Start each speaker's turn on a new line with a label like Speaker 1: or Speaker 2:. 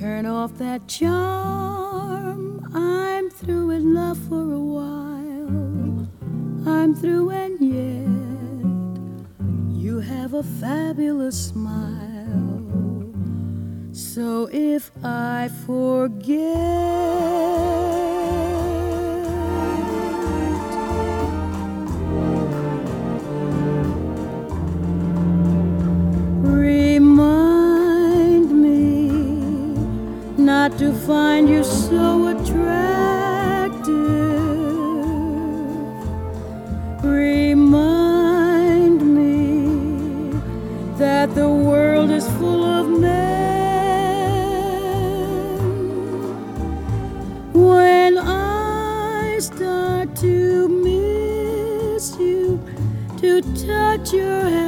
Speaker 1: Turn off that charm. I'm through with love for a while. I'm through, and yet you have a fabulous smile. So if I forget, remind me not to find you so attractive. Remind me that the world is full of men. When I start to miss you, to touch your hand,